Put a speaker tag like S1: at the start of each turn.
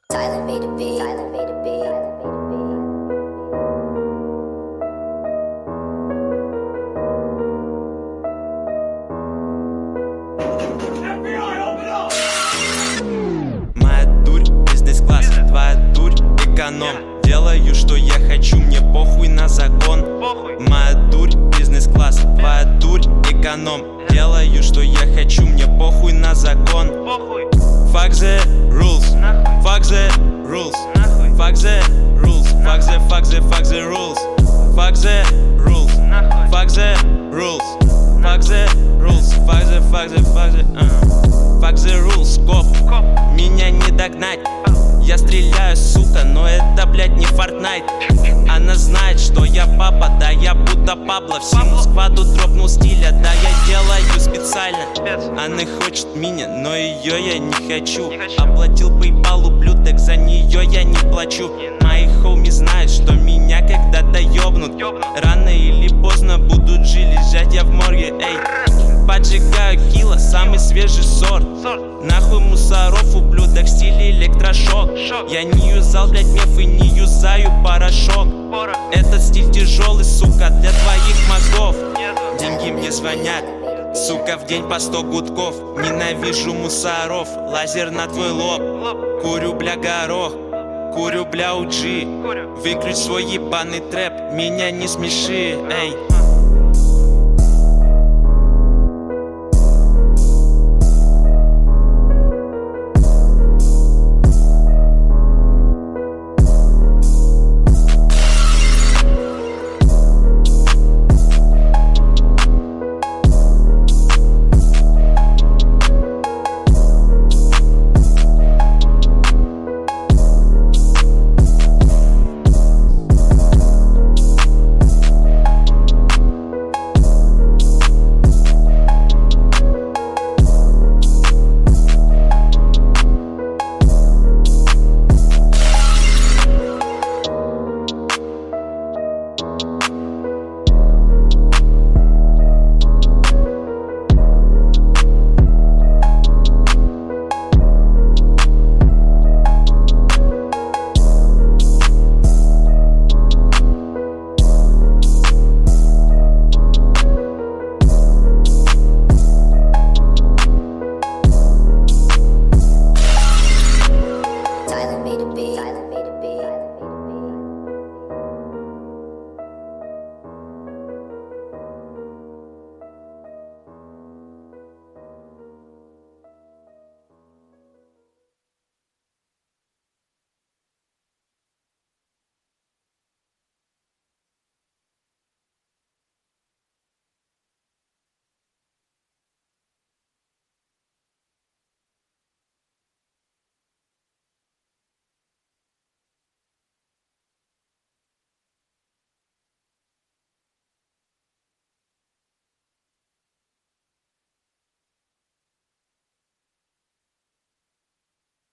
S1: Tyler made a beat. Tyler made a beat.
S2: Моя дурь, бизнес-класс, твоя дурь, эконом. Делаю, что я хочу, мне похуй на закон. Моя дурь, бизнес-класс, твоя дурь, эконом. Делаю, что я хочу, мне похуй на закон. Fuck the rules, fuck the rules, fuck the rules, fuck the rules, fuck the rules, fuck the rules, fuck the rules, fuck the rules, коп, меня не догнать. Я стреляю, сука, но это, блядь, не Fortnite. Она знает, что я папа, да я будто Пабло. Всему скваду дропнул стиля, да я делаю специально. Она хочет меня, но ее я не хочу. Оплатил PayPal ублюдок, за нее я не плачу. Мои хоуми знают, что меня когда-то ёбнут. Рано или поздно будут жить, лежать я в морге, эй. Поджигаю кило, самый свежий сорт. Нахуй мусоров, ублюдок, в стиле электрошок. Я не юзал, блядь, меф и не юзаю порошок. Этот стиль тяжелый, сука, для твоих мозгов. Деньги мне звонят, сука, в день по 100 гудков. Ненавижу мусоров, лазер на твой лоб. Курю, бля, горох, курю, бля, OG. Выключ свой ебаный трэп, меня не смеши, эй.